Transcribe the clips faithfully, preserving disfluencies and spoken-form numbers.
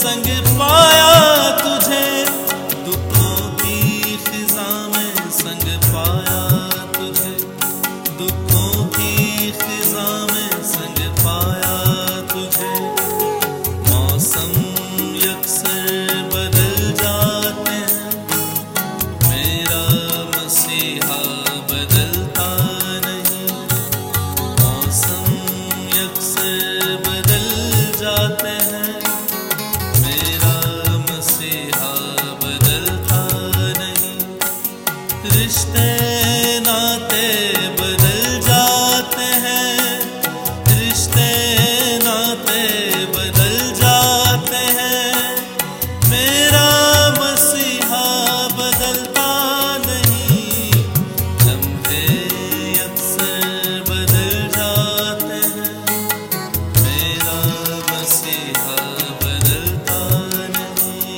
संग पाया तुझे, दुखों की खिज़ा में संग पाया तुझे, दुखों की खिज़ा में संग पाया तुझे। मौसम यकसर बदल जाते हैं, मेरा मसीहा बदलता नहीं। मौसम यकसर बदल जाते हैं, मेरा मसीहा बदलता नहीं। रिश्ते नाते बदल जाते हैं, रिश्ते नाते बदल जाते हैं, मेरा मसीहा बदलता नहीं। लम्हे अक्सर बदल जाते हैं, मेरा मसीहा बदलता नहीं।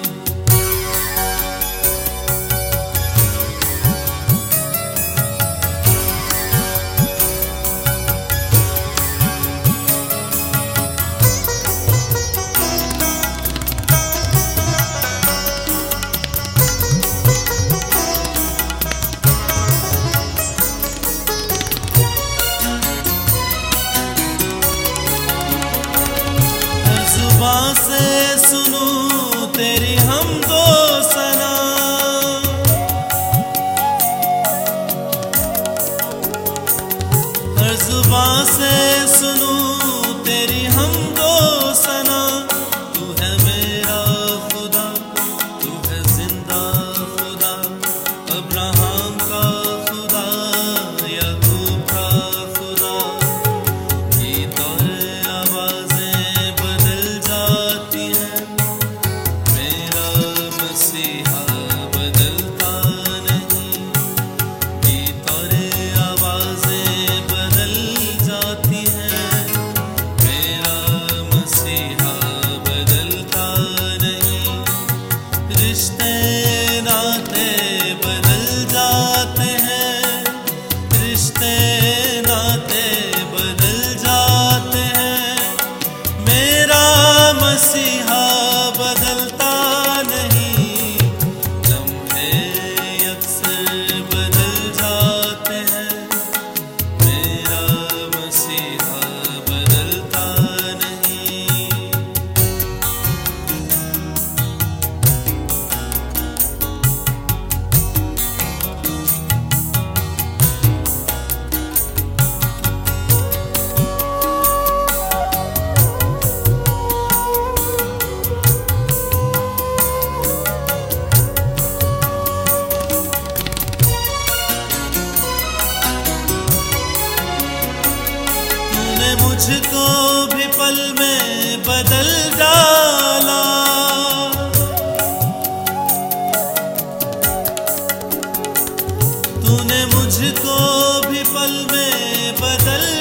हर जुबां से सुनूं तेरी हमदो सना, हर जुबां से सुनूं तेरी हमदो सना। तू है मेरा खुदा, तू है जिंदा खुदा, अब्राहम का खुदा, याकूब का खुदा। गीत और आवाजें बदल जाती हैं, मेरा मसीहा बदलता नहीं। गीत और आवाजें बदल जाती हैं, मेरा मसीहा बदलता नहीं। रिश्ते नाते बदल जाते हैं, रिश्ते नाते बदल जाते हैं, मेरा मसीहा बदलता नहीं। लम्हे अक्सर बदल जाते हैं, मेरा मसीहा बदलता नहीं। तूने मुझको भी पल में बदल डाला, तूने मुझको भी पल में बदल